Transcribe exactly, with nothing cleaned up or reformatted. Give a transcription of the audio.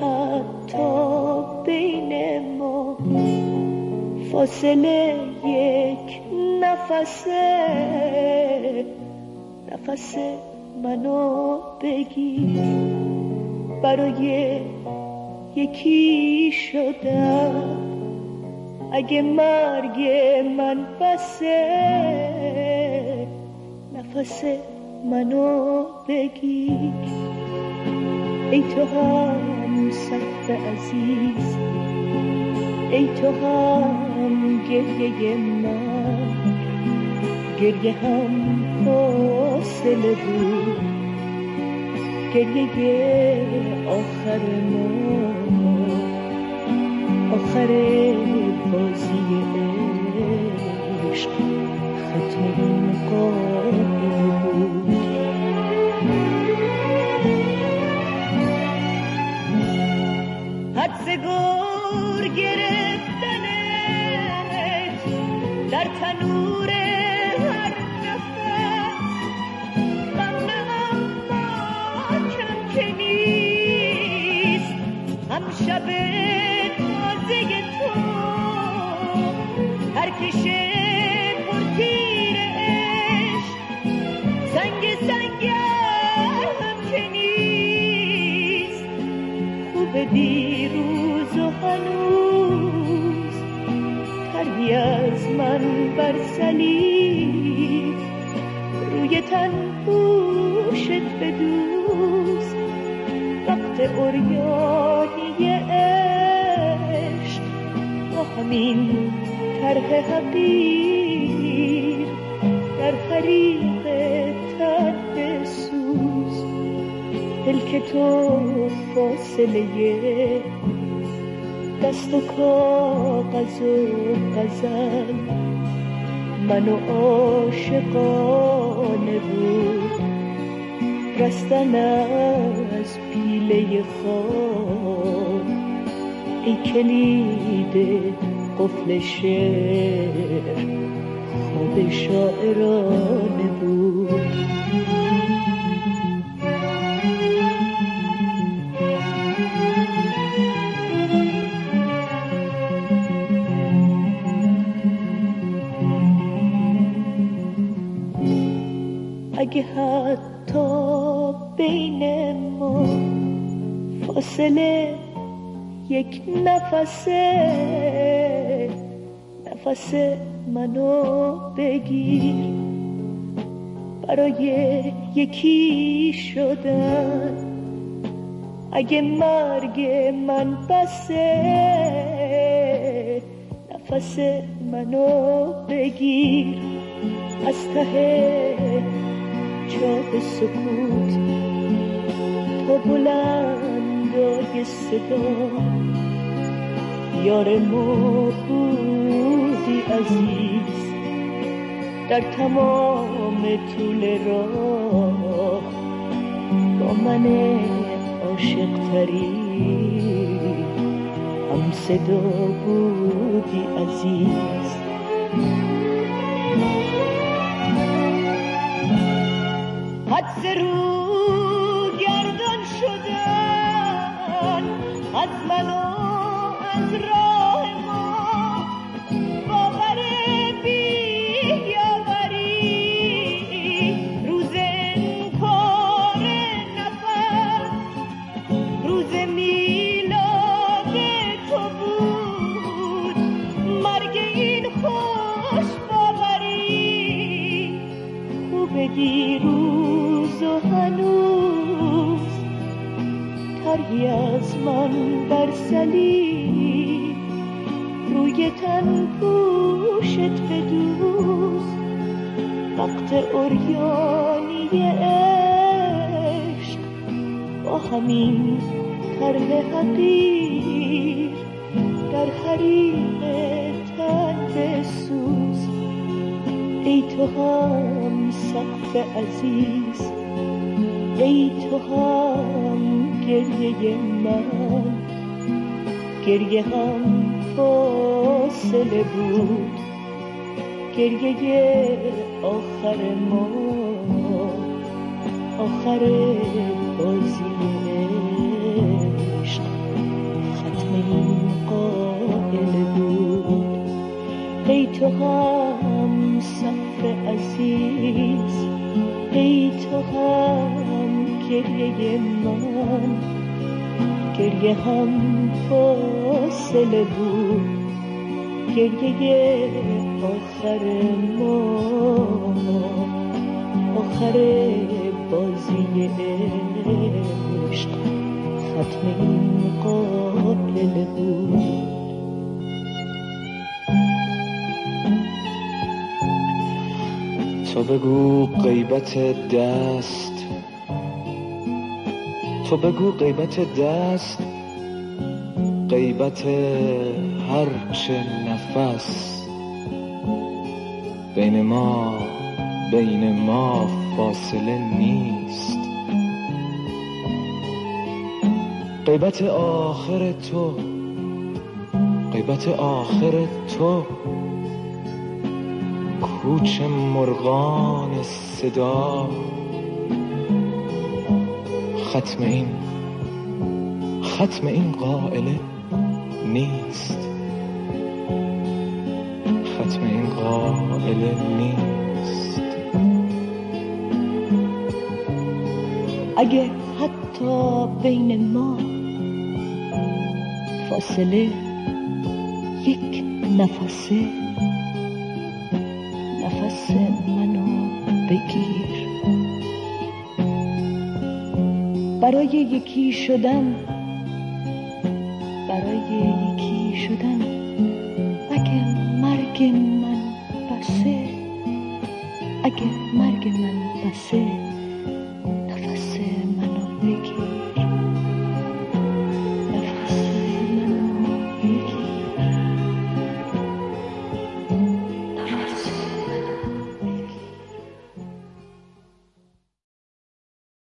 حتی بین ما فاصله یک نفسه، نفس منو بگیر. برای یکی شدم اگه مرگ من بسه، نفس منو بگیر. ای تو هم سقف عزیز، ای تو هم گریه من، گریه هم فاصله بود، گریه آخر ما، آخر بازی عشق، ختم این قابل بود. حدس گور گرفتنت در تنور هر نفس، غم اما کم که نیست، هم شب تازه تو ترکش پرتیر عشق، سنگ سنگ هم که نیست، خوب دیروز و هنوز تری از من بر صلیب، روی تن پوشت بدوز، وقت عریانی عشق، با همین طرح حقیر در حریق تن بسوز. دل که تو فاصله دست و کاغذ و غزل، منو عاشقانه بود رستن از پیله خواب. ای کلید قفل شعر، خواب شاعرانه بود. اگه حتی بین ما فاصله یک نفسه، نفس منو بگیر. برای یکی شدن اگه مرگ من بسه، نفس منو بگیر. از ته چاه سکوت تا بلندای صدا، یار ما بودی عزیز در تمام طول راه، با من عاشق تری هم صدا بودی عزیز. حدس رو گردان شدن از من و از راه ما، باور بیاوری روز انکار نفس، روز میلاد تو بود مرگ این خوش باوری. خوب دیروز و هنوز تری از من بر صلیب، روی تن پوشت بدوز، وقت عریانی عشق، با همین طرح حقیر در حریق تن بسوز. ای تو هم سقف عزیز، ای تو هم گریه من، گریه هم فاصله بود، گریه آخر ما، آخر بازی عشق، تو هم سفر عزیز، ای تو هم گریه من، گریه هم فاصله بود، گریه آخر ما، آخر بازی عشق، ختم این قافله بود. تو بگو غیبت دست، تو بگو غیبت دست، غیبت هرچه نفس، بین ما بین ما فاصله نیست. غیبت آخر تو، غیبت آخر تو، کوچ مرغان صدا، ختم این ختم این قائله نیست، ختم این قائله نیست. اگه حتی بین ما فاصله یک نفسه، نفس منو بگیر. برای یکی شدن، برای یکی شدن، اگه مرگ من بسه، اگه مرگ من بسه،